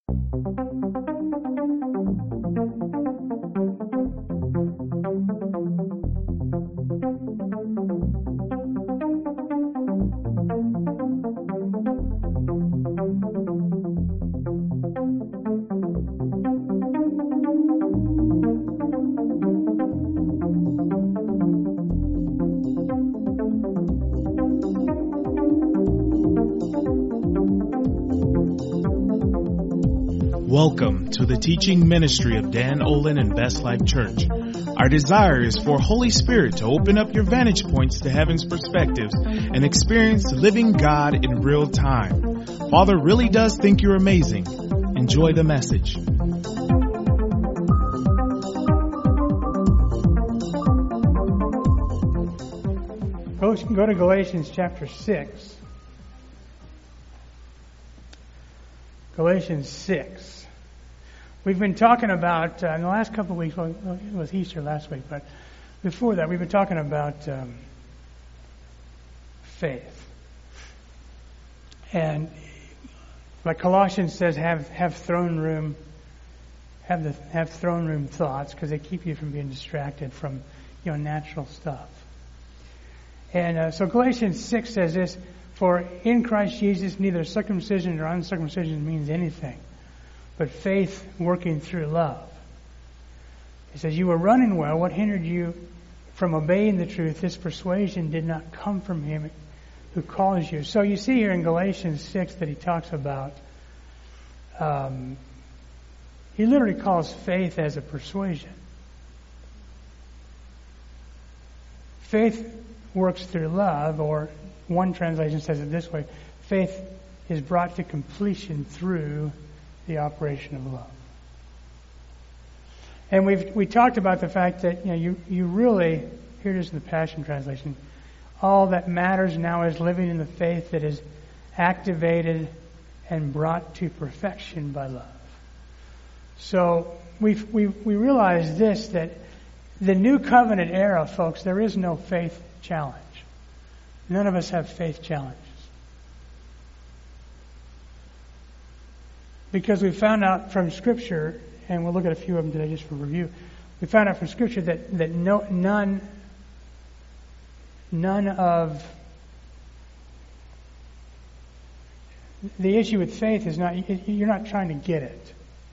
Welcome to the teaching ministry of Dan Olin and Best Life Church. Our desire is for Holy Spirit to open up your vantage points to heaven's perspectives and experience living God in real time. Father really does think you're amazing. Enjoy the message. Go to Galatians chapter 6. Galatians 6. We've been talking about, in the last couple of weeks, well, it was Easter last week, but before that, we've been talking about faith. And like Colossians says, have throne room thoughts, because they keep you from being distracted from natural stuff. And so Galatians 6 says this: for in Christ Jesus neither circumcision nor uncircumcision means anything, but faith working through love. He says, you were running well. What hindered you from obeying the truth? This persuasion did not come from him who calls you. So you see here in Galatians 6 that he talks about, he literally calls faith as a persuasion. Faith works through love, or one translation says it this way: faith is brought to completion through the operation of love. And we talked about the fact that you really, here it is in the Passion Translation, all that matters now is living in the faith that is activated and brought to perfection by love. So we realize this, that the new covenant era, folks, there is no faith challenge. None of us have faith challenges. Because we found out from Scripture, and we'll look at a few of them today just for review, we found out from Scripture that none of the issue with faith is not, you're not trying to get it.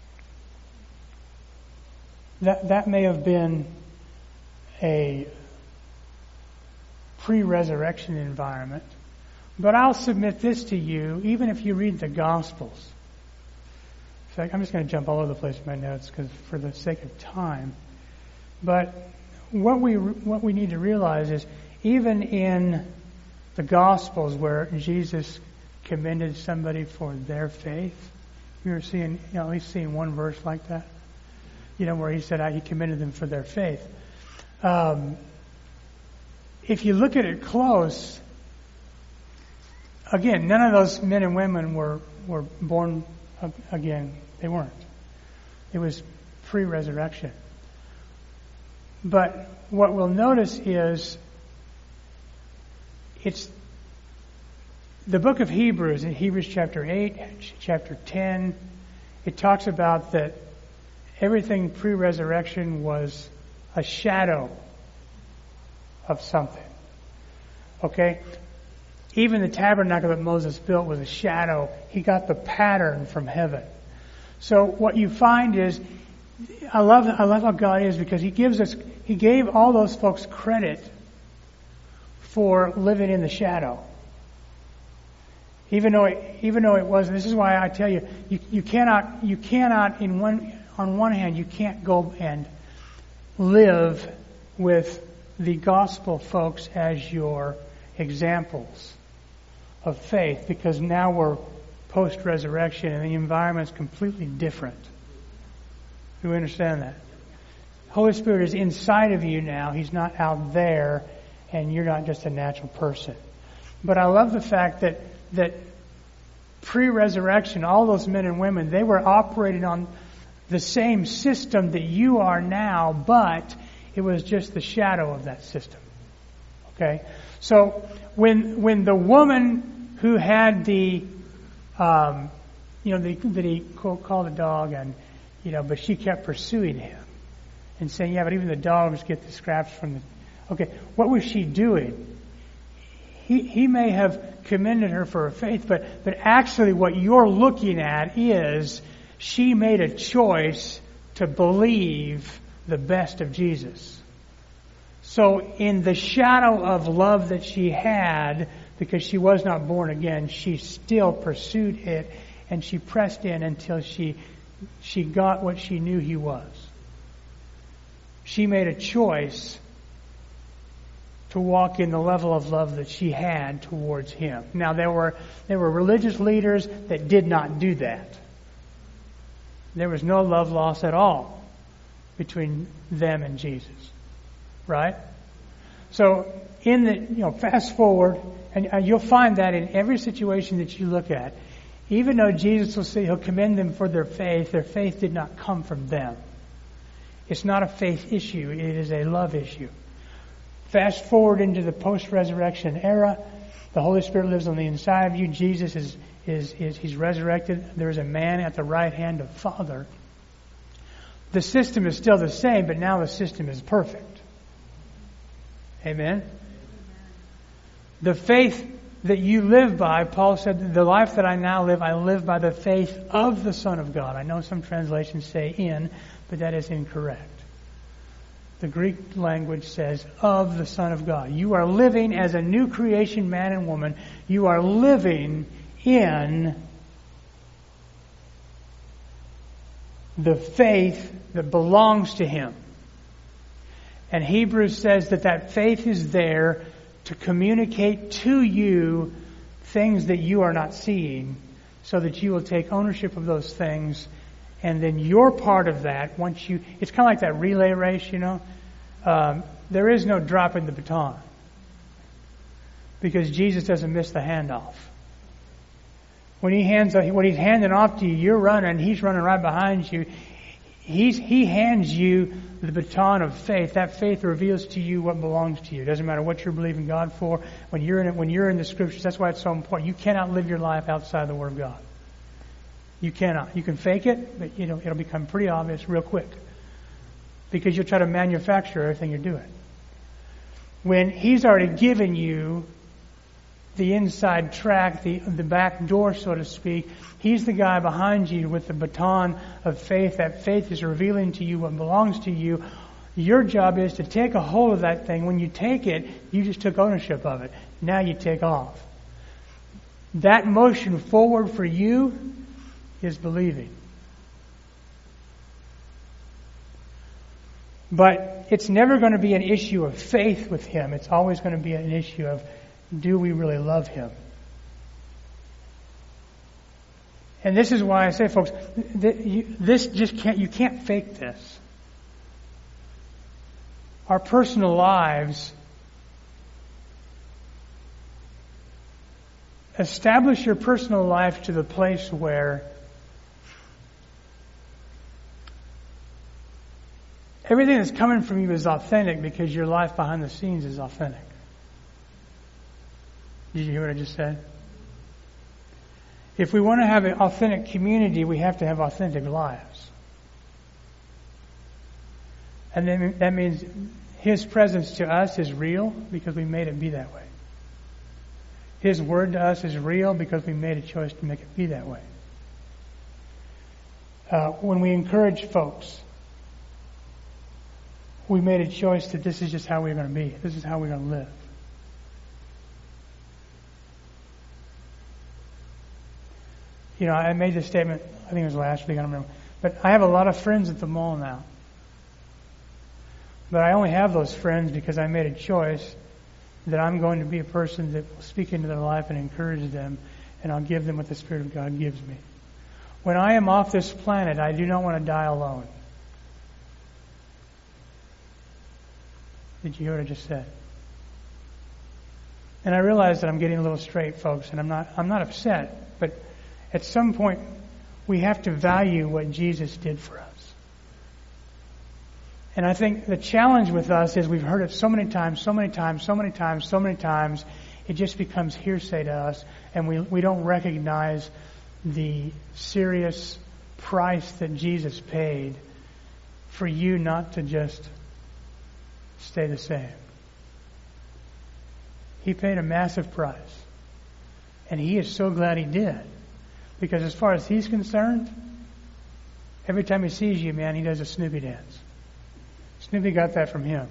That may have been a pre-resurrection environment, but I'll submit this to you, even if you read the Gospels. In fact, I'm just going to jump all over the place in my notes because for the sake of time. But what we need to realize is, even in the Gospels where Jesus commended somebody for their faith, you were seeing, at least seeing one verse like that, where he said he commended them for their faith. If you look at it close, again, none of those men and women were born again. They weren't. It was pre-resurrection. But what we'll notice is it's the book of Hebrews, in Hebrews chapter 8, chapter 10, it talks about that everything pre-resurrection was a shadow of something. Okay? Even the tabernacle that Moses built was a shadow. He got the pattern from heaven. So what you find is, I love how God is, because He gave all those folks credit for living in the shadow. Even though it wasn't. This is why I tell you, you cannot on one hand, you can't go and live with the gospel folks as your examples of faith, because now we're post-resurrection and the environment's completely different. Do we understand that? Holy Spirit is inside of you now. He's not out there, and you're not just a natural person. But I love the fact that pre-resurrection, all those men and women, they were operating on the same system that you are now, but it was just the shadow of that system. Okay? So when the woman who had the that he called a dog, and but she kept pursuing him and saying, yeah, but even the dogs get the scraps from the. Okay, what was she doing? He may have commended her for her faith, but actually what you're looking at is she made a choice to believe the best of Jesus. So in the shadow of love that she had, because she was not born again, she still pursued it, and she pressed in until she got what she knew he was. She made a choice to walk in the level of love that she had towards him. Now there were religious leaders that did not do that. There was no love lost at all between them and Jesus. Right? So fast forward, and you'll find that in every situation that you look at. Even though Jesus will say he'll commend them for their faith did not come from them. It's not a faith issue, it is a love issue. Fast forward into the post-resurrection era. The Holy Spirit lives on the inside of you. Jesus he's resurrected. There is a man at the right hand of Father. The system is still the same, but now the system is perfect. Amen? The faith that you live by, Paul said, the life that I now live, I live by the faith of the Son of God. I know some translations say in, but that is incorrect. The Greek language says of the Son of God. You are living as a new creation, man and woman. You are living in the faith that belongs to Him. And Hebrews says that faith is there to communicate to you things that you are not seeing, so that you will take ownership of those things, and then you're part of that. It's kind of like that relay race, there is no dropping the baton, because Jesus doesn't miss the handoff. When he's handing off to you, you're running. He's running right behind you. He hands you the baton of faith. That faith reveals to you what belongs to you. It doesn't matter what you're believing God for. When you're in the Scriptures, that's why it's so important. You cannot live your life outside the Word of God. You cannot. You can fake it, but it'll become pretty obvious real quick, because you'll try to manufacture everything you're doing. When He's already given you the inside track, the back door, so to speak, He's the guy behind you with the baton of faith. That faith is revealing to you what belongs to you. Your job is to take a hold of that thing. When you take it, you just took ownership of it. Now you take off. That motion forward for you is believing. But it's never going to be an issue of faith with Him. It's always going to be an issue of, do we really love Him? And this is why I say, folks, you can't fake this. Our personal lives, establish your personal life to the place where everything that's coming from you is authentic, because your life behind the scenes is authentic. Did you hear what I just said? If we want to have an authentic community, we have to have authentic lives. And then that means His presence to us is real because we made it be that way. His word to us is real because we made a choice to make it be that way. When we encourage folks, we made a choice that this is just how we're going to be. This is how we're going to live. I made this statement, I think it was last week, I don't remember. But I have a lot of friends at the mall now. But I only have those friends because I made a choice that I'm going to be a person that will speak into their life and encourage them, and I'll give them what the Spirit of God gives me. When I am off this planet, I do not want to die alone. Did you hear what I just said? And I realize that I'm getting a little straight, folks, and I'm not upset, but at some point we have to value what Jesus did for us. And I think the challenge with us is we've heard it so many times, it just becomes hearsay to us, and we don't recognize the serious price that Jesus paid for you not to just stay the same. He paid a massive price. And He is so glad He did. Because as far as He's concerned, every time He sees you, man, He does a Snoopy dance. Snoopy got that from Him.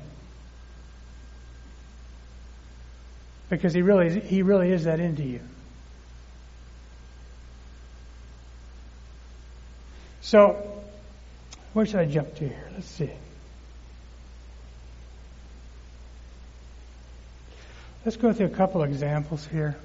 Because He really is that into you. So, where should I jump to here? Let's see. Let's go through a couple examples here.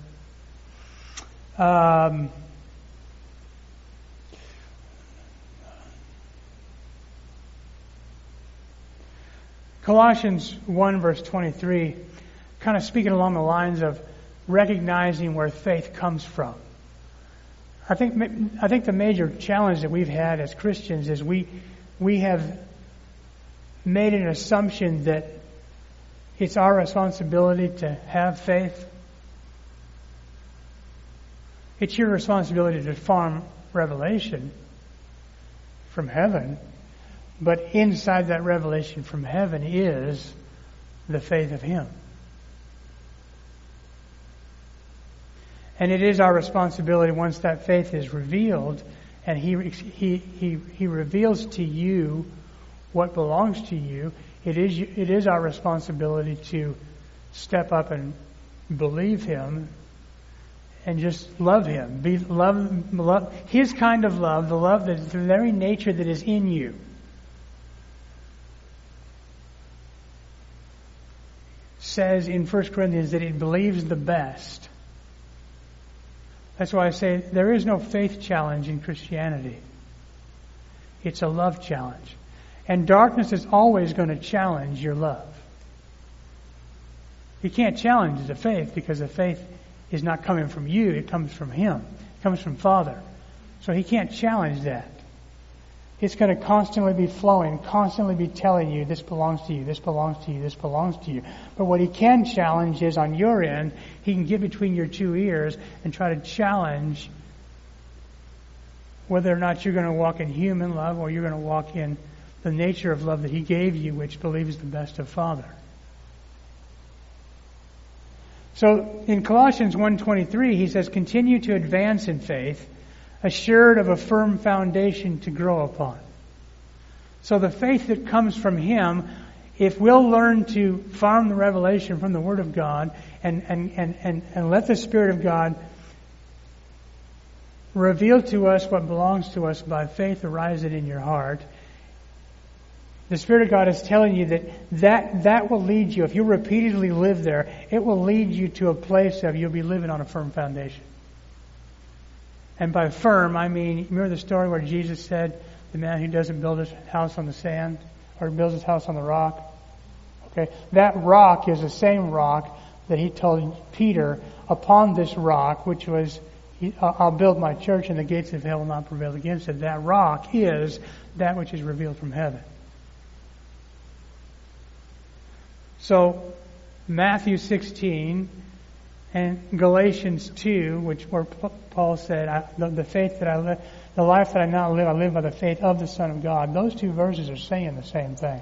Colossians 1 verse 23, kind of speaking along the lines of recognizing where faith comes from. I think the major challenge that we've had as Christians is we have made an assumption that it's our responsibility to have faith. It's your responsibility to farm revelation from heaven, but inside that revelation from heaven is the faith of Him. And it is our responsibility once that faith is revealed and He reveals to you what belongs to you, it is our responsibility to step up and believe Him and just love Him. Love His kind of love, the love that is the very nature that is in you. Says in 1 Corinthians that it believes the best. That's why I say there is no faith challenge in Christianity. It's a love challenge. And darkness is always going to challenge your love. You can't challenge the faith because the faith is not coming from you. It comes from Him. It comes from Father. So He can't challenge that. It's going to constantly be flowing, constantly be telling you, this belongs to you, this belongs to you, this belongs to you. But what He can challenge is on your end, He can get between your two ears and try to challenge whether or not you're going to walk in human love or you're going to walk in the nature of love that He gave you, which believes the best of Father. So in Colossians 1:23, he says, continue to advance in faith, assured of a firm foundation to grow upon. So the faith that comes from Him, if we'll learn to farm the revelation from the Word of God and let the Spirit of God reveal to us what belongs to us by faith arising in your heart, the Spirit of God is telling you that will lead you, if you repeatedly live there, it will lead you to a place of you'll be living on a firm foundation. And by firm, I mean, remember the story where Jesus said, the man who doesn't build his house on the sand, or builds his house on the rock? Okay, that rock is the same rock that He told Peter, upon this rock, which was, I'll build my church and the gates of hell will not prevail against it. That rock is that which is revealed from heaven. So, Matthew 16 and Galatians 2, where Paul said, the faith that I live, the life that I now live, I live by the faith of the Son of God. Those two verses are saying the same thing.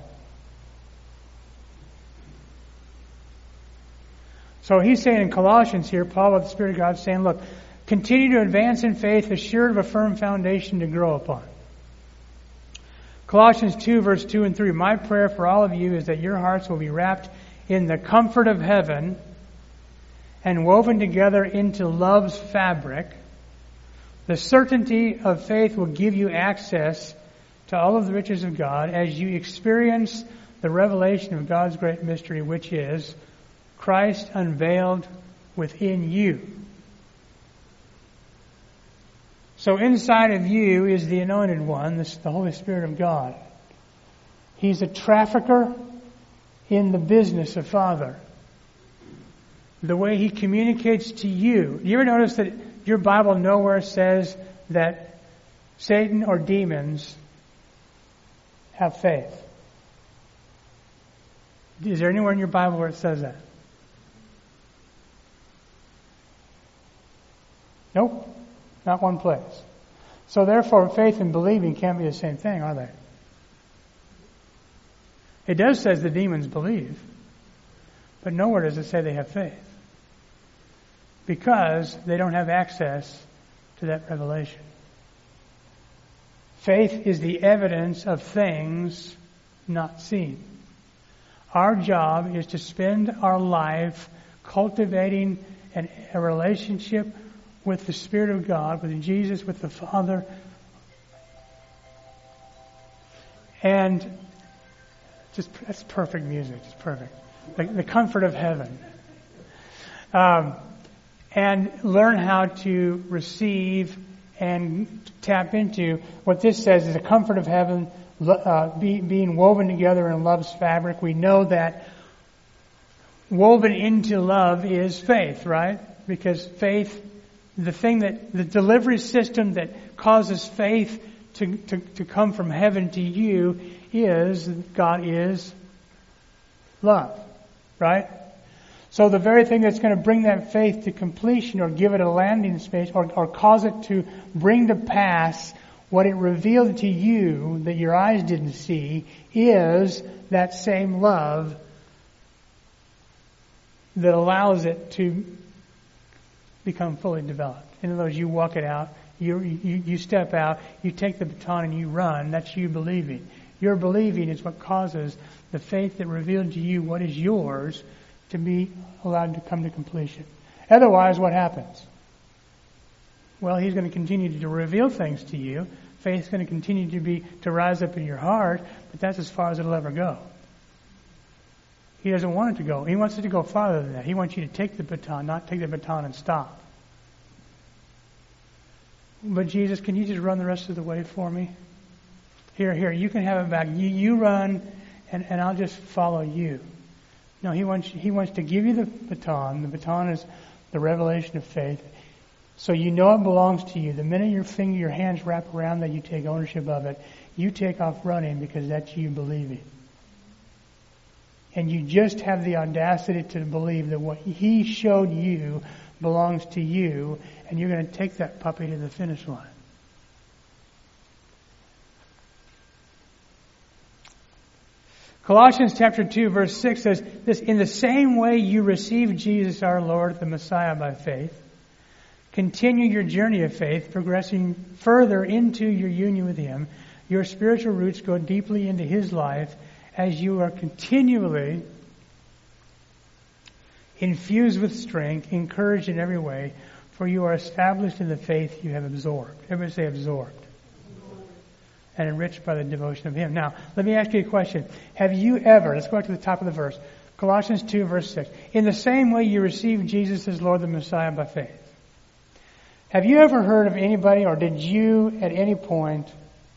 So he's saying in Colossians here, Paul with the Spirit of God is saying, look, continue to advance in faith, assured of a firm foundation to grow upon. Colossians 2 verse 2 and 3, my prayer for all of you is that your hearts will be wrapped in the comfort of heaven and woven together into love's fabric. The certainty of faith will give you access to all of the riches of God as you experience the revelation of God's great mystery, which is Christ unveiled within you. So inside of you is the Anointed One, the Holy Spirit of God. He's a trafficker in the business of Father. The way He communicates to you. Do you ever notice that your Bible nowhere says that Satan or demons have faith? Is there anywhere in your Bible where it says that? Nope. Not one place. So therefore, faith and believing can't be the same thing, are they? It does say the demons believe, but nowhere does it say they have faith. Because they don't have access to that revelation. Faith is the evidence of things not seen. Our job is to spend our life cultivating a relationship with the Spirit of God, with Jesus, with the Father. And that's perfect music. It's perfect. The comfort of heaven. And learn how to receive and tap into what this says is the comfort of heaven, being woven together in love's fabric. We know that woven into love is faith, right? Because faith, the delivery system that causes faith to come from heaven to you is God is love, right? So the very thing that's going to bring that faith to completion or give it a landing space or cause it to bring to pass what it revealed to you that your eyes didn't see is that same love that allows it to become fully developed. In other words, you walk it out, you step out, you take the baton and you run. That's you believing. Your believing is what causes the faith that revealed to you what is yours to be allowed to come to completion. Otherwise, what happens? Well, He's going to continue to reveal things to you. Faith's going to continue to rise up in your heart, but that's as far as it'll ever go. He doesn't want it to go. He wants it to go farther than that. He wants you to take the baton, not take the baton and stop. But Jesus, can you just run the rest of the way for me? Here, you can have it back. You run, and I'll just follow you. No, He wants to give you the baton. The baton is the revelation of faith. So you know it belongs to you. The minute your hands wrap around that, you take ownership of it. You take off running because that's you believing. And you just have the audacity to believe that what He showed you belongs to you, and you're going to take that puppy to the finish line. Colossians chapter 2 verse 6 says this, in the same way you received Jesus our Lord, the Messiah, by faith, continue your journey of faith, progressing further into your union with Him. Your spiritual roots go deeply into His life as you are continually infused with strength, encouraged in every way, for you are established in the faith you have absorbed. Everybody say absorbed. And enriched by the devotion of Him. Now, let me ask you a question. Have you ever, let's go back to the top of the verse, Colossians 2 verse 6. In the same way you received Jesus as Lord the Messiah by faith. Have you ever heard of anybody, or did you at any point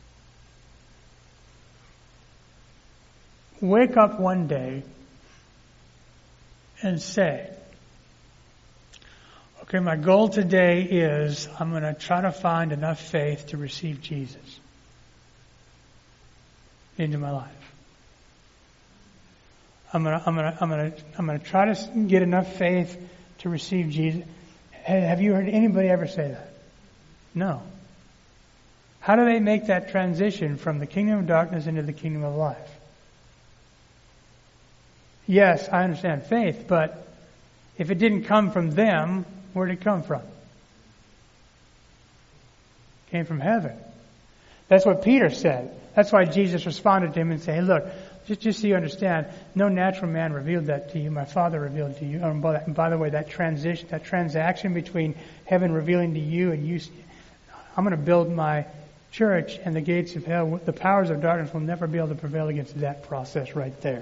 wake up one day and say, okay, my goal today is I'm going to try to find enough faith to receive Jesus into my life. I'm gonna try to get enough faith to receive Jesus. Have you heard anybody ever say that? No. How do they make that transition from the kingdom of darkness into the kingdom of life? Yes, I understand faith, but if it didn't come from them, where did it come from? It came from heaven. That's what Peter said. That's why Jesus responded to him and said, hey, look, just so you understand, no natural man revealed that to you. My Father revealed to you. And by the way, that transaction between heaven revealing to you and you, I'm going to build my church, and the gates of hell, the powers of darkness will never be able to prevail against that process right there.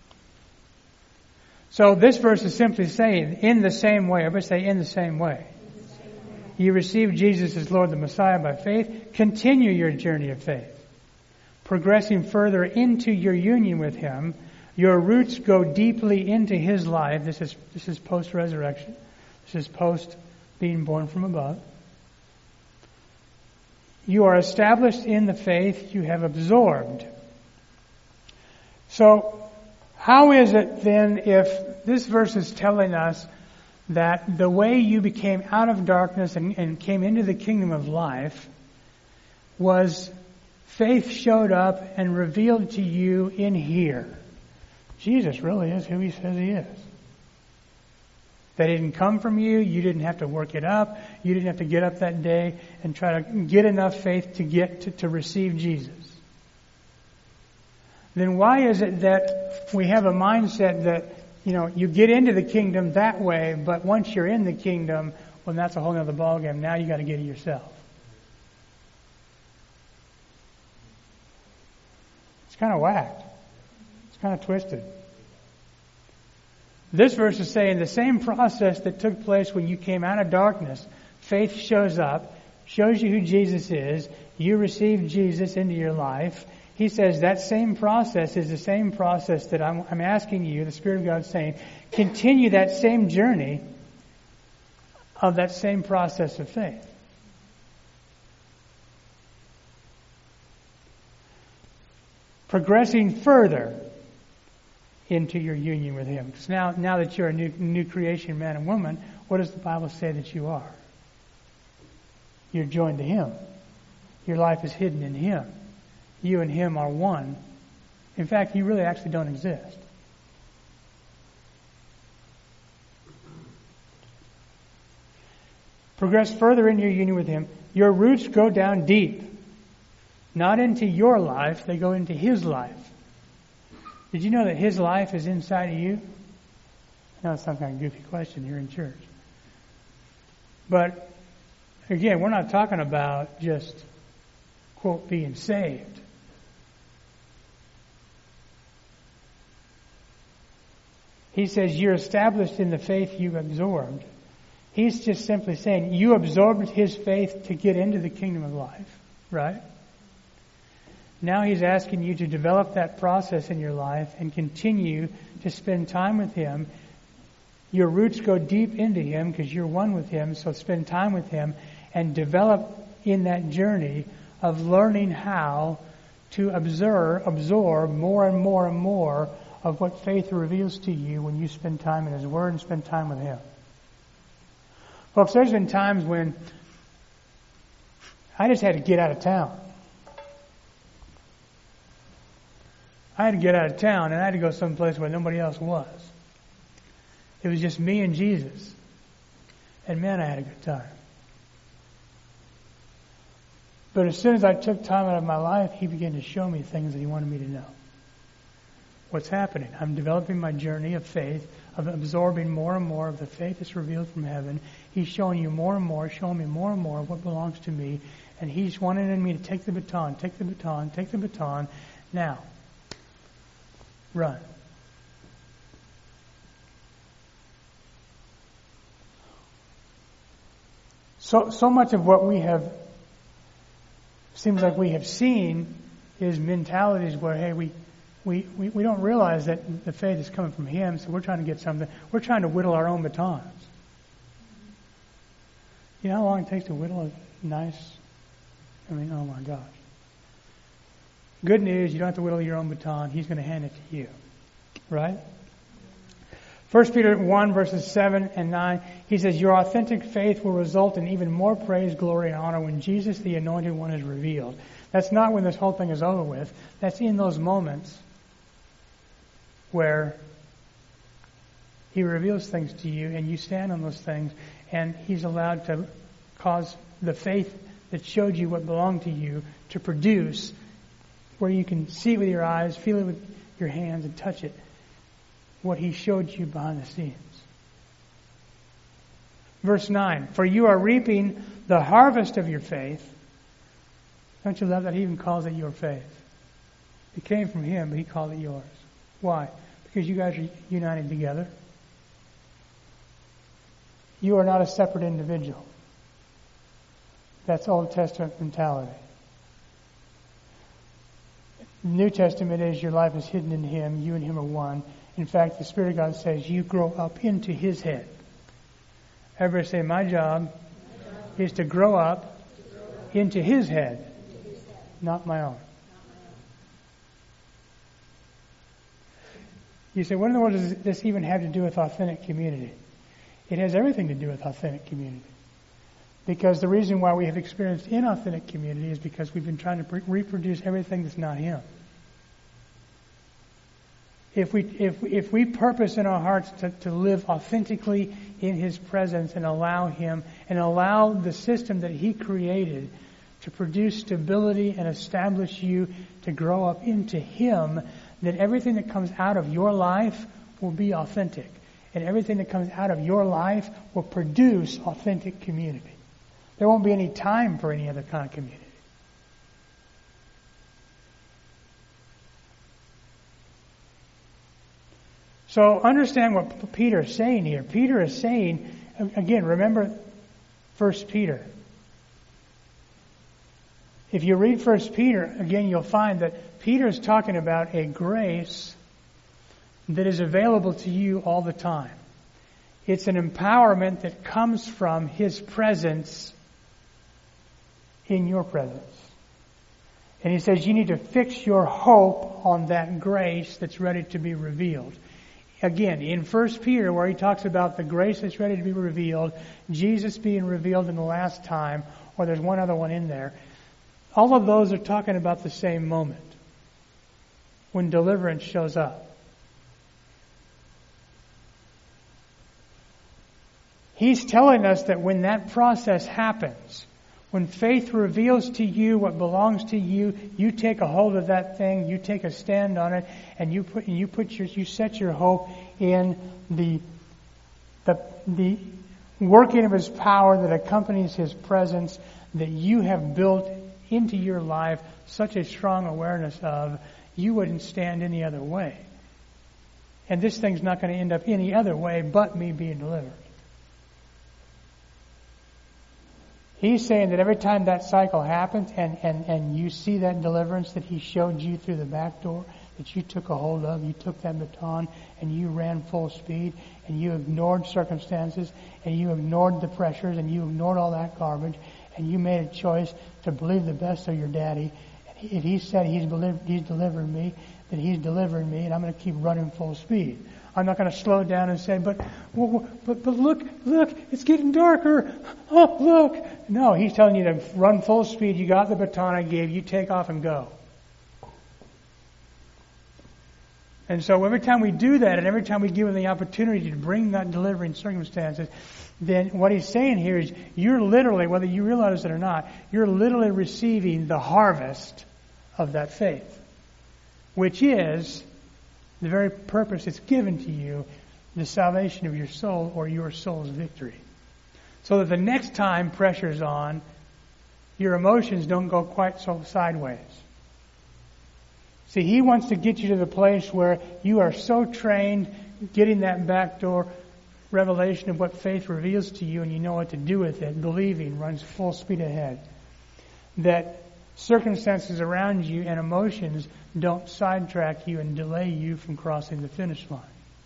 So this verse is simply saying, in the same way, everybody say, in the same way. You received Jesus as Lord the Messiah by faith. Continue your journey of faith. Progressing further into your union with Him. Your roots go deeply into His life. This is post-resurrection. This is post being born from above. You are established in the faith you have absorbed. So, how is it then if this verse is telling us that the way you became out of darkness and came into the kingdom of life was faith showed up and revealed to you in here. Jesus really is who he says he is. That didn't come from you. You didn't have to work it up. You didn't have to get up that day and try to get enough faith to receive Jesus. Then why is it that we have a mindset that, you get into the kingdom that way, but once you're in the kingdom, well, that's a whole other ballgame. Now you got to get it yourself. It's kind of whacked. It's kind of twisted. This verse is saying the same process that took place when you came out of darkness. Faith shows up, shows you who Jesus is. You receive Jesus into your life. He says that same process is the same process that I'm asking you, the Spirit of God is saying, continue that same journey of that same process of faith. Progressing further into your union with Him. Because now that you're a new creation, man and woman, what does the Bible say that you are? You're joined to Him. Your life is hidden in Him. You and Him are one. In fact, you really actually don't exist. Progress further in your union with Him. Your roots go down deep. Not into your life, they go into His life. Did you know that His life is inside of you? I know it's some kind of goofy question here in church. But, again, we're not talking about just, quote, being saved. He says you're established in the faith you absorbed. He's just simply saying you absorbed His faith to get into the kingdom of life, right? Now He's asking you to develop that process in your life and continue to spend time with Him. Your roots go deep into Him because you're one with Him, so spend time with Him and develop in that journey of learning how to absorb more and more and more of what faith reveals to you when you spend time in His Word and spend time with Him. Folks, there's been times when I just had to get out of town. I had to get out of town and I had to go someplace where nobody else was. It was just me and Jesus. And man, I had a good time. But as soon as I took time out of my life, He began to show me things that He wanted me to know. What's happening? I'm developing my journey of faith, of absorbing more and more of the faith that's revealed from heaven. He's showing you more and more, showing me more and more of what belongs to me. And He's wanting me to take the baton, take the baton, take the baton. Now, run. So much of what we have, seems like we have seen, is mentalities where, hey, we don't realize that the faith is coming from Him, so we're trying to get something. We're trying to whittle our own batons. You know how long it takes to whittle a nice, oh my gosh. Good news, you don't have to whittle your own baton. He's going to hand it to you. Right? 1 Peter 1 verses 7 and 9, he says, your authentic faith will result in even more praise, glory, and honor when Jesus, the Anointed One, is revealed. That's not when this whole thing is over with. That's in those moments where He reveals things to you and you stand on those things, and He's allowed to cause the faith that showed you what belonged to you to produce, where you can see it with your eyes, feel it with your hands, and touch it, what He showed you behind the scenes. Verse 9, for you are reaping the harvest of your faith. Don't you love that He even calls it your faith? It came from Him, but He called it yours. Why? Because you guys are united together. You are not a separate individual. That's Old Testament mentality. New Testament is your life is hidden in Him. You and Him are one. In fact, the Spirit of God says you grow up into His head. Everybody say, my job is to grow up into His head, not my own. You say, what in the world does this even have to do with authentic community? It has everything to do with authentic community. Because the reason why we have experienced inauthentic community is because we've been trying to reproduce everything that's not Him. If we purpose in our hearts to live authentically in His presence and allow Him and allow the system that He created to produce stability and establish you to grow up into Him, then everything that comes out of your life will be authentic. And everything that comes out of your life will produce authentic community. There won't be any time for any other kind of community. So understand what Peter is saying here. Peter is saying, again, remember 1 Peter. If you read 1 Peter, again, you'll find that Peter is talking about a grace that is available to you all the time. It's an empowerment that comes from His presence in your presence. And he says you need to fix your hope on that grace that's ready to be revealed. Again, in 1 Peter, where he talks about the grace that's ready to be revealed, Jesus being revealed in the last time, or there's one other one in there, all of those are talking about the same moment when deliverance shows up. He's telling us that when that process happens, when faith reveals to you what belongs to you, you take a hold of that thing, you take a stand on it, and you set your hope in the working of His power that accompanies His presence, that you have built into your life such a strong awareness of, you wouldn't stand any other way. And this thing's not going to end up any other way but me being delivered. He's saying that every time that cycle happens and you see that deliverance that He showed you through the back door, that you took a hold of, you took that baton and you ran full speed and you ignored circumstances and you ignored the pressures and you ignored all that garbage and you made a choice to believe the best of your daddy. And if He said He's delivered me, then He's delivered me, and I'm going to keep running full speed. I'm not going to slow down and say, but look, it's getting darker. Oh, look. No, He's telling you to run full speed. You got the baton I gave. You take off and go. And so every time we do that, and every time we give Him the opportunity to bring that delivering circumstances, then what He's saying here is you're literally, whether you realize it or not, you're literally receiving the harvest of that faith, which is the very purpose it's given to you, the salvation of your soul or your soul's victory. So that the next time pressure's on, your emotions don't go quite so sideways. See, He wants to get you to the place where you are so trained getting that backdoor revelation of what faith reveals to you and you know what to do with it, believing runs full speed ahead, that circumstances around you and emotions don't sidetrack you and delay you from crossing the finish line.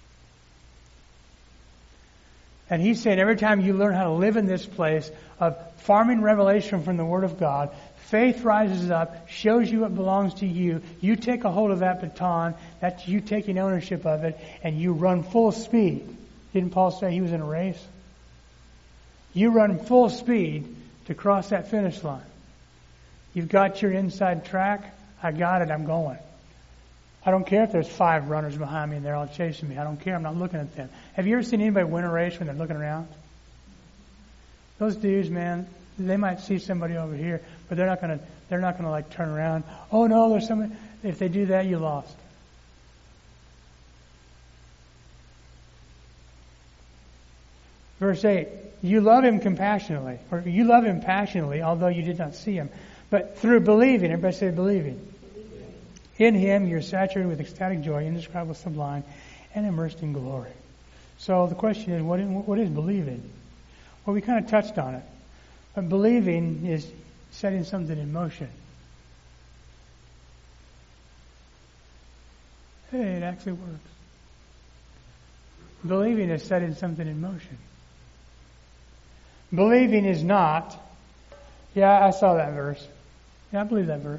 And He's saying every time you learn how to live in this place of farming revelation from the Word of God, faith rises up, shows you what belongs to you. You take a hold of that baton. That's you taking ownership of it, and you run full speed. Didn't Paul say he was in a race? You run full speed to cross that finish line. You've got your inside track. I got it. I'm going. I don't care if there's 5 runners behind me and they're all chasing me. I don't care. I'm not looking at them. Have you ever seen anybody win a race when they're looking around? Those dudes, man, they might see somebody over here, but they're not gonna like turn around. Oh no, there's somebody. If they do that, you lost. Verse 8, you love Him compassionately, or you love Him passionately, although you did not see Him. But through believing, everybody say believing. In Him you're saturated with ecstatic joy, indescribable, sublime, and immersed in glory. So the question is, what is believing? Well, we kind of touched on it. But believing is setting something in motion. Hey, it actually works. Believing is setting something in motion. Believing is not, yeah, I saw that verse. Yeah, I believe that verse.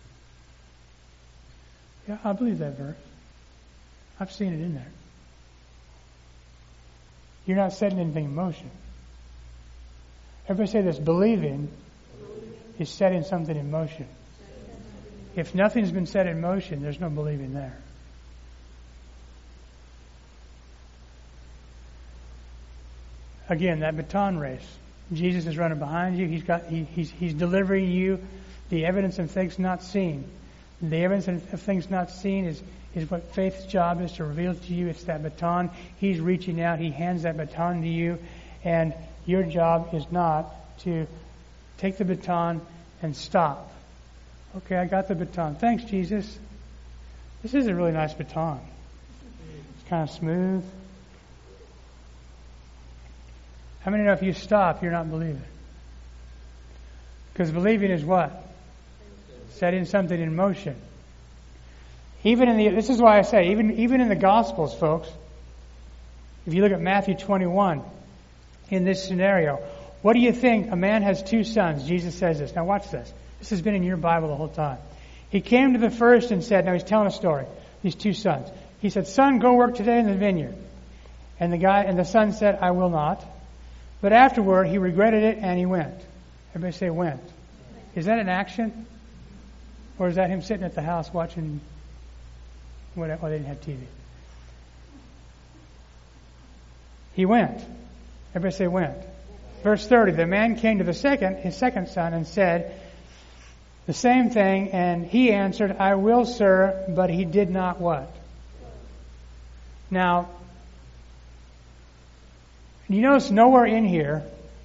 Yeah, I believe that verse. I've seen it in there. You're not setting anything in motion. Everybody say this. Believing is setting something in motion. If nothing's been set in motion, there's no believing there. Again, that baton race. Jesus is running behind you. He's delivering you the evidence of things not seen. The evidence of things not seen is what faith's job is to reveal to you. It's that baton. He's reaching out. He hands that baton to you. And your job is not to take the baton and stop. Okay, I got the baton. Thanks, Jesus. This is a really nice baton. It's kind of smooth. How many know if you stop, you're not believing? Because believing is what? Setting something in motion. This is why I say, even in the Gospels, folks, if you look at Matthew 21, in this scenario, what do you think? A man has 2 sons. Jesus says this. Now watch this. This has been in your Bible the whole time. He came to the first and said, now he's telling a story, these 2 sons. He said, son, go work today in the vineyard. And the son said, I will not. But afterward, he regretted it and he went. Everybody say went. Is that an action? Or is that him sitting at the house watching whatever? Oh, they didn't have TV. He went. Everybody say went. Verse 30, the man came to his second son and said the same thing, and he answered, I will, sir, but he did not what? Now, you notice nowhere in here,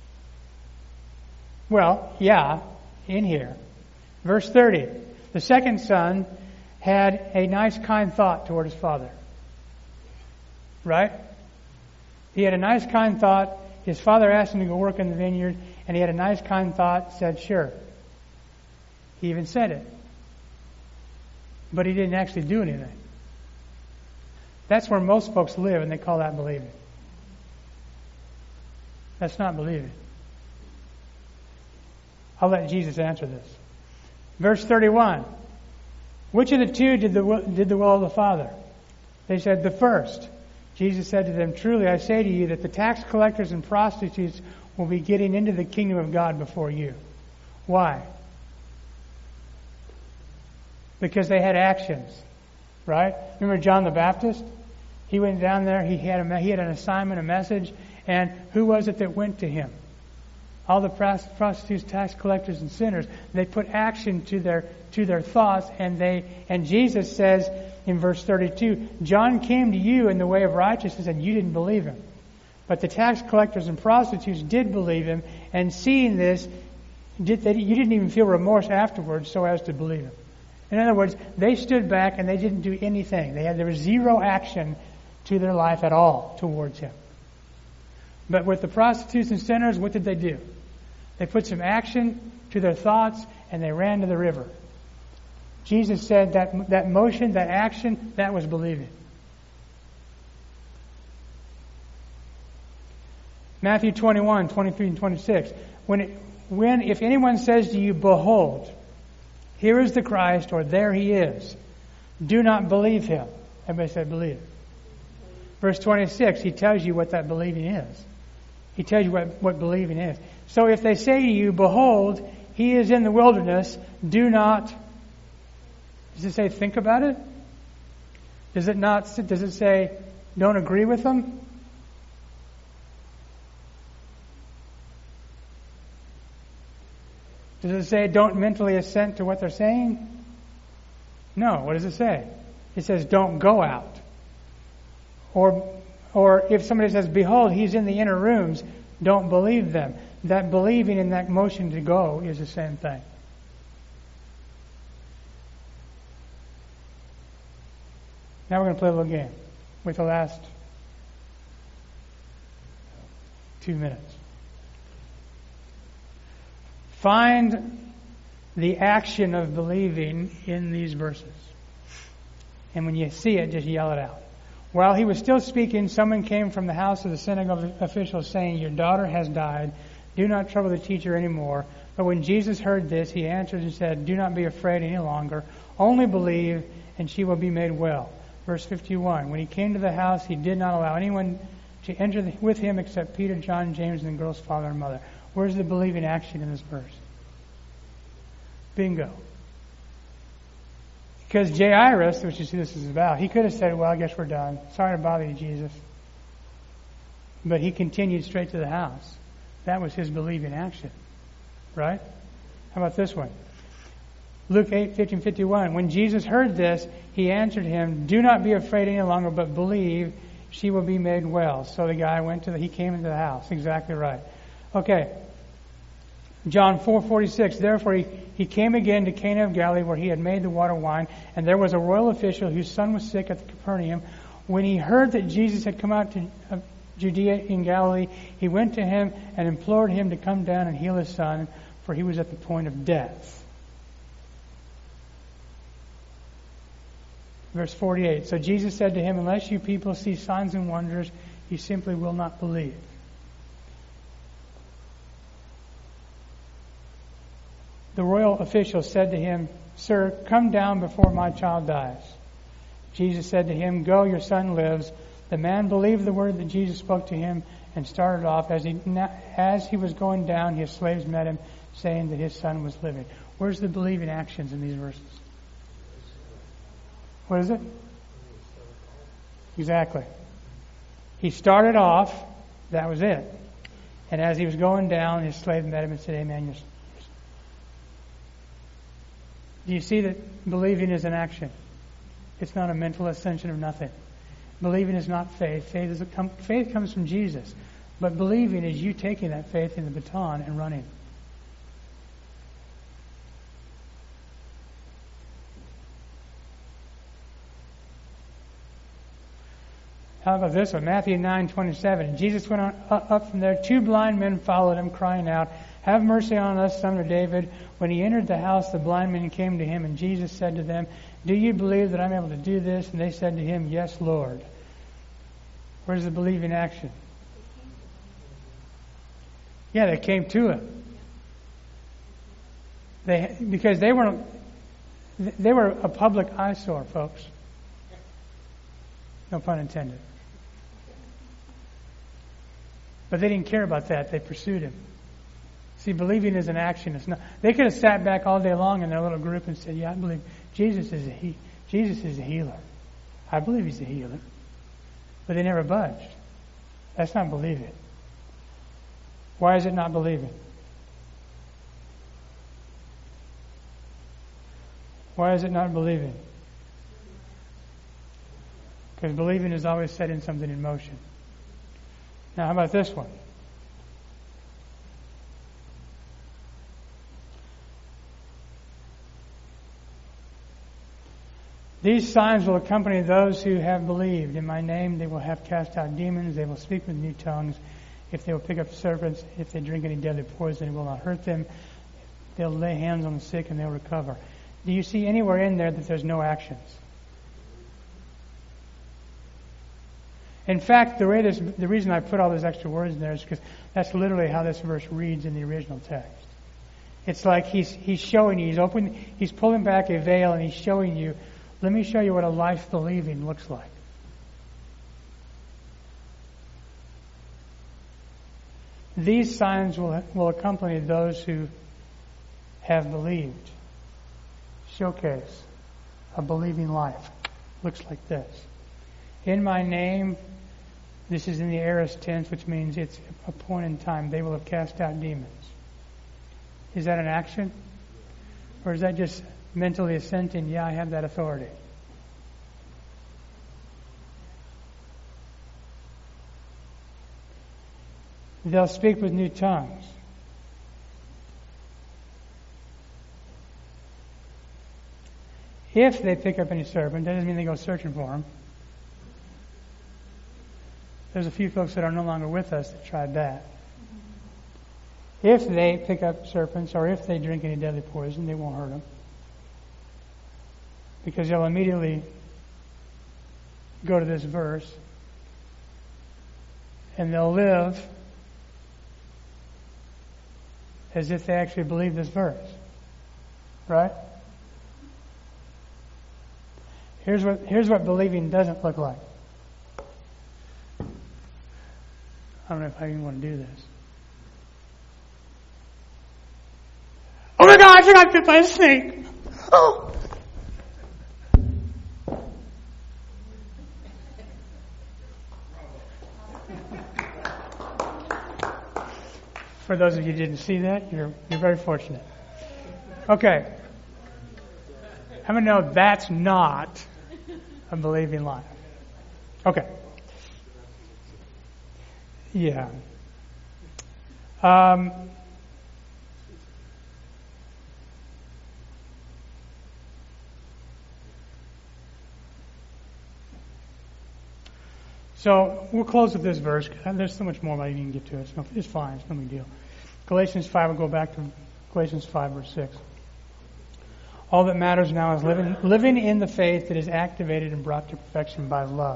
in here. Verse 30, the second son had a nice, kind thought toward his father. Right? He had a nice, kind thought. His father asked him to go work in the vineyard, and he had a nice, kind thought, said, sure. He even said it. But he didn't actually do anything. That's where most folks live, and they call that believing. That's not believing. I'll let Jesus answer this. Verse 31. Which of the 2 did the will of the Father? They said, the first. Jesus said to them, truly I say to you that the tax collectors and prostitutes will be getting into the kingdom of God before you. Why? Because they had actions. Right? Remember John the Baptist? He went down there, he had an assignment, a message, and who was it that went to him? All the prostitutes, tax collectors, and sinners. They put action to their thoughts, and Jesus says in verse 32, John came to you in the way of righteousness, and you didn't believe him. But the tax collectors and prostitutes did believe him, and seeing this, you didn't even feel remorse afterwards so as to believe him. In other words, they stood back and they didn't do anything. There was zero action to their life at all towards him. But with the prostitutes and sinners, what did they do? They put some action to their thoughts and they ran to the river. Jesus said that motion, that action, that was believing. Matthew 21, 23 and 26. If anyone says to you, behold, here is the Christ, or there he is, do not believe him. Everybody said believe. Verse 26, he tells you what that believing is. He tells you what believing is. So if they say to you, behold, he is in the wilderness, do not, does it say think about it? Does it say don't agree with them? Does it say don't mentally assent to what they're saying? No. What does it say? It says don't go out. Or if somebody says, behold, he's in the inner rooms, don't believe them. That believing and that motion to go is the same thing. Now we're going to play a little game with the last 2 minutes. Find the action of believing in these verses. And when you see it, just yell it out. While he was still speaking, someone came from the house of the synagogue official saying, your daughter has died. Do not trouble the teacher anymore. But when Jesus heard this, he answered and said, do not be afraid any longer. Only believe, and she will be made well. Verse 51, when he came to the house, he did not allow anyone to enter with him except Peter, John, James, and the girl's father and mother. Where's the believing action in this verse? Bingo. Because Jairus, which is who this is about, he could have said, well, I guess we're done. Sorry to bother you, Jesus. But he continued straight to the house. That was his believing action. Right? How about this one? Luke 8:50-51. When Jesus heard this, he answered him, do not be afraid any longer, but believe she will be made well. So the guy he came into the house. Exactly right. Okay. John 4:46. Therefore he came again to Cana of Galilee, where he had made the water wine, and there was a royal official whose son was sick at Capernaum. When he heard that Jesus had come out to Judea in Galilee, he went to him and implored him to come down and heal his son, for he was at the point of death. Verse 48. So Jesus said to him, unless you people see signs and wonders, you simply will not believe. The royal official said to him, sir, come down before my child dies. Jesus said to him, go, your son lives. The man believed the word that Jesus spoke to him and started off. As he was going down, his slaves met him, saying that his son was living. Where's the believing actions in these verses? What is it? Exactly. He started off, that was it. And as he was going down, his slave met him and said, amen. Do you see that believing is an action? It's not a mental ascension of nothing. Believing is not faith. Faith comes from Jesus. But believing is you taking that faith in the baton and running. How about this one? Matthew 9:27. Jesus went on up from there. 2 blind men followed him, crying out, have mercy on us, son of David. When he entered the house, the blind men came to him, and Jesus said to them, do you believe that I'm able to do this? And they said to him, yes, Lord. Where's the believing action? Yeah, they came to him. Because they were a public eyesore, folks. No pun intended. But they didn't care about that. They pursued him. See, believing is an action. It's not. They could have sat back all day long in their little group and said, yeah, I believe Jesus is a healer. I believe he's a healer. But they never budged. That's not believing. Why is it not believing? Why is it not believing? Because believing is always setting something in motion. Now, how about this one? These signs will accompany those who have believed. In my name they will have cast out demons. They will speak with new tongues. If they will pick up serpents, if they drink any deadly poison, it will not hurt them. They'll lay hands on the sick and they'll recover. Do you see anywhere in there that there's no actions? In fact, the reason I put all those extra words in there is because that's literally how this verse reads in the original text. It's like he's showing you, he's pulling back a veil and he's showing you, let me show you what a life believing looks like. These signs will accompany those who have believed. Showcase a believing life. Looks like this. In my name, this is in the aorist tense, which means it's a point in time. They will have cast out demons. Is that an action? Or is that just mentally assenting, yeah, I have that authority? They'll speak with new tongues. If they pick up any serpent, that doesn't mean they go searching for them. There's a few folks that are no longer with us that tried that. If they pick up serpents or if they drink any deadly poison, they won't hurt them. Because they'll immediately go to this verse and they'll live as if they actually believe this verse. Right? Here's what believing doesn't look like. I don't know if I even want to do this. Oh my gosh, I got bit by a snake. Oh. For those of you who didn't see that, you're very fortunate. Okay. How many know that's not a believing life? Okay. Yeah. So we'll close with this verse. There's so much more I didn't get to it. It's fine. It's no big deal. Galatians 5, we'll go back to Galatians 5, verse 6. All that matters now is living in the faith that is activated and brought to perfection by love.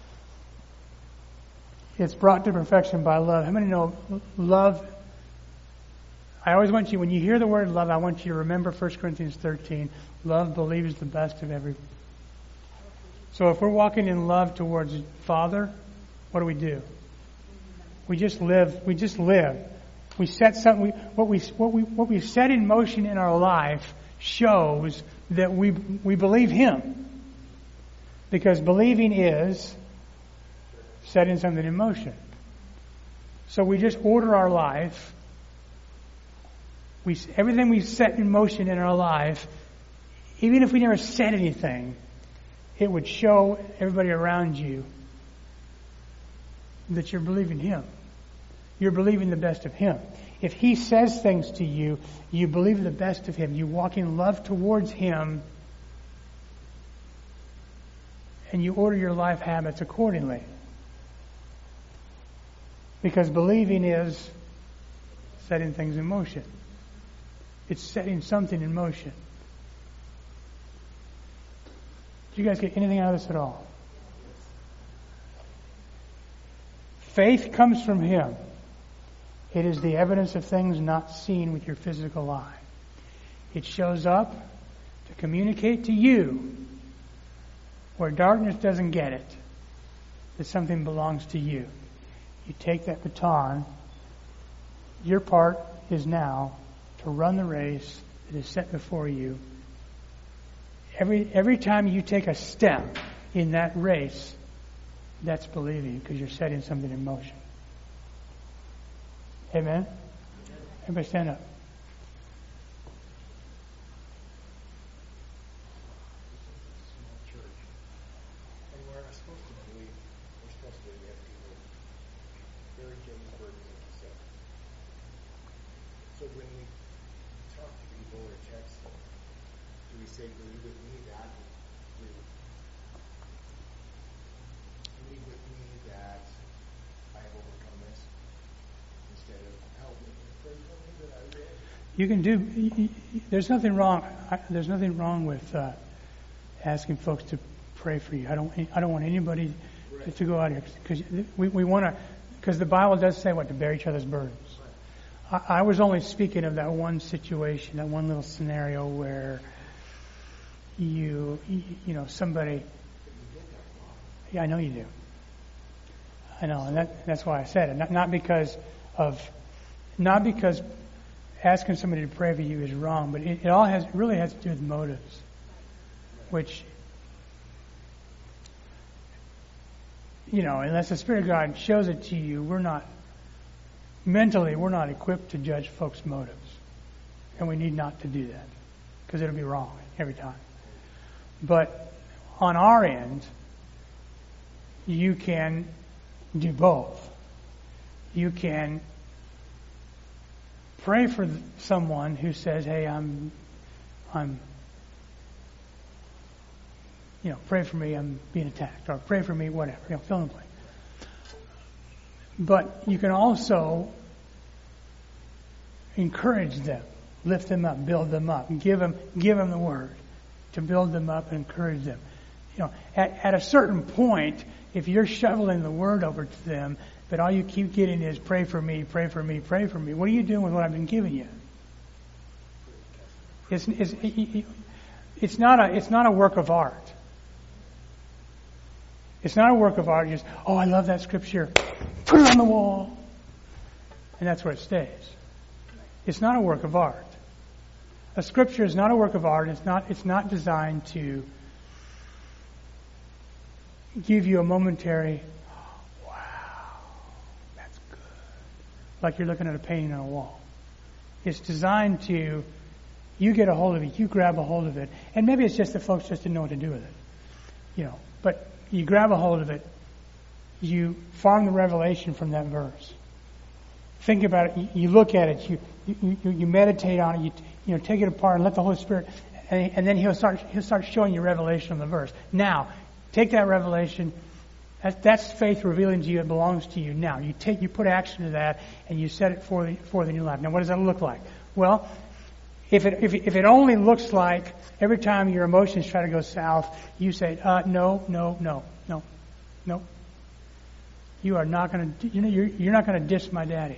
It's brought to perfection by love. How many know love? I always want you, when you hear the word love, I want you to remember 1 Corinthians 13. Love believes the best of every. So if we're walking in love towards Father, what do? We just live. We just live. We set something. What we set in motion in our life shows that we believe Him, because believing is setting something in motion. So we just order our life. Everything we set in motion in our life, even if we never said anything, it would show everybody around you that you're believing Him. You're believing the best of Him. If He says things to you, you believe the best of Him. You walk in love towards Him, and you order your life habits accordingly. Because believing is setting things in motion. It's setting something in motion. Did you guys get anything out of this at all? Faith comes from Him. It is the evidence of things not seen with your physical eye. It shows up to communicate to you, where darkness doesn't get it, that something belongs to you. You take that baton. Your part is now to run the race that is set before you. Every time you take a step in that race, that's believing, because you're setting something in motion. Amen? Everybody stand up. So when we talk to people or text them, do we say, believe with me that believe with me that I have overcome this, instead of help me, pray for me that I will? You can do. There's nothing wrong. There's nothing wrong with asking folks to pray for you. I don't want anybody to go out here, because we want to. Because the Bible does say what, to bear each other's burdens. I was only speaking of that one situation, that one little scenario where you know, somebody. Yeah, I know you do. I know, and that's why I said it. Not because asking somebody to pray for you is wrong, but it really has to do with motives, which, you know, unless the Spirit of God shows it to you, we're not equipped to judge folks' motives. And we need not to do that, because it'll be wrong every time. But on our end, you can do both. You can pray for someone who says, hey, I'm pray for me, I'm being attacked, or pray for me, whatever, fill in the blank. But you can also encourage them, lift them up, build them up, and give them the word to build them up and encourage them. You know, at a certain point, if you're shoveling the word over to them, but all you keep getting is pray for me, pray for me, pray for me, what are you doing with what I've been giving you? It's not a work of art. It's not a work of art. Just, I love that scripture. Put it on the wall. and that's where it stays. It's not a work of art. A scripture is not a work of art. It's not designed to give you a momentary, wow, that's good, like you're looking at a painting on a wall. It's designed to, you get a hold of it, you grab a hold of it, and maybe it's just that folks just didn't know what to do with it, But you grab a hold of it, you farm the revelation from that verse. Think about it. You look at it. You meditate on it. You take it apart and let the Holy Spirit, and then He'll start showing you revelation on the verse. Now, take that revelation. That's faith revealing to you. It belongs to you. Now, you put action to that, and you set it for the new life. Now, what does that look like? Well, if it only looks like every time your emotions try to go south, you say, no. You are not going to. You're not going to diss my daddy.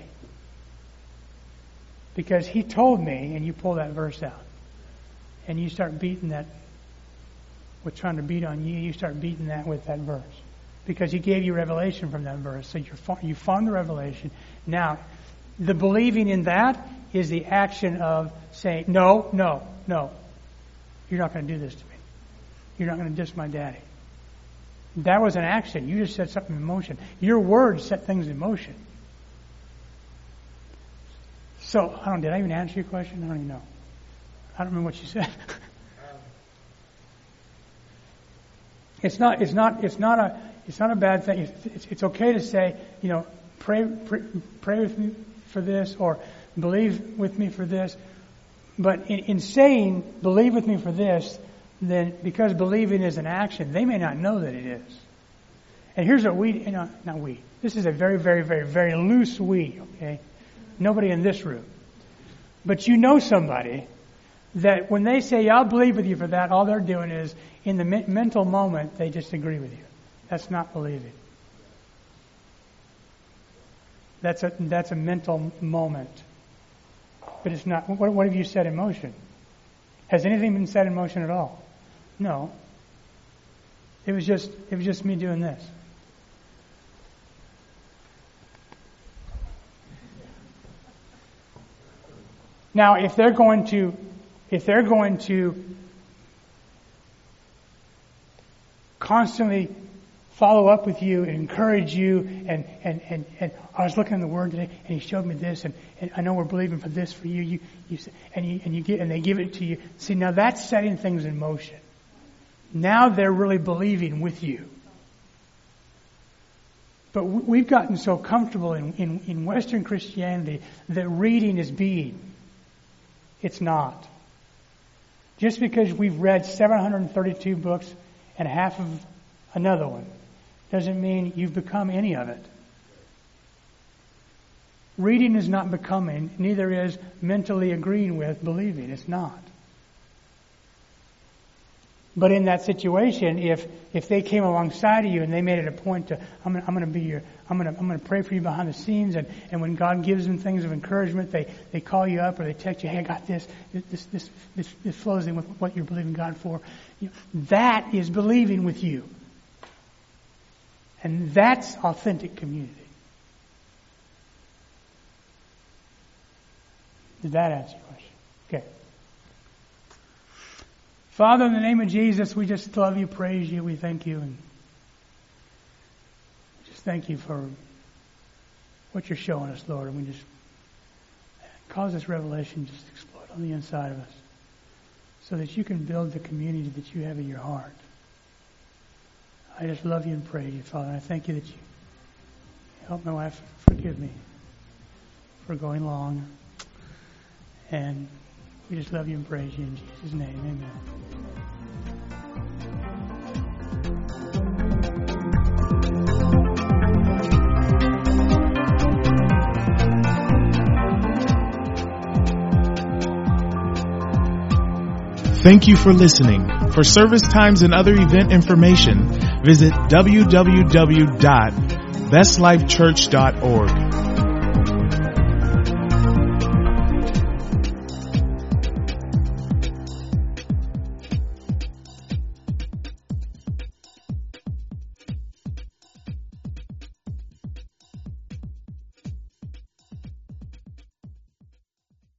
Because he told me, and you pull that verse out. And you start beating that, what's trying to beat on you, you start beating that with that verse. Because he gave you revelation from that verse. So you farm the revelation. Now, the believing in that is the action of saying, no. You're not going to do this to me. You're not going to diss my daddy. That was an action. You just set something in motion. Your words set things in motion. So, did I even answer your question? I don't even know. I don't remember what you said. It's not a bad thing. It's okay to say, pray with me for this, or believe with me for this. But in saying believe with me for this, then because believing is an action, they may not know that it is. And here's what not we. This is a very, very, very, very loose we. Okay. Nobody in this room. But you know somebody that when they say, I'll believe with you for that, all they're doing is, in the mental moment, they just agree with you. That's not believing. That's a mental moment. But it's not. What have you set in motion? Has anything been set in motion at all? No. It was just me doing this. Now, if they're going to constantly follow up with you and encourage you, and I was looking in the Word today, and He showed me this, and I know we're believing for this for you. And they give it to you. See, now that's setting things in motion. Now they're really believing with you. But we've gotten so comfortable in Western Christianity that reading is being. It's not. Just because we've read 732 books and half of another one doesn't mean you've become any of it. Reading is not becoming, neither is mentally agreeing with believing. It's not. But in that situation, if they came alongside of you and they made it a point to, I'm going to pray for you behind the scenes, and when God gives them things of encouragement, they call you up or they text you, hey, I got this flows in with what you're believing God for. That is believing with you. And that's authentic community. Did that answer your question? Okay. Father, in the name of Jesus, we just love you, praise you, we thank you, and just thank you for what you're showing us, Lord. And we just cause this revelation just to explode on the inside of us so that you can build the community that you have in your heart. I just love you and praise you, Father. And I thank you that you help my wife forgive me for going long. And we just love you and praise you in Jesus' name. Amen. Thank you for listening. For service times and other event information, visit www.bestlifechurch.org.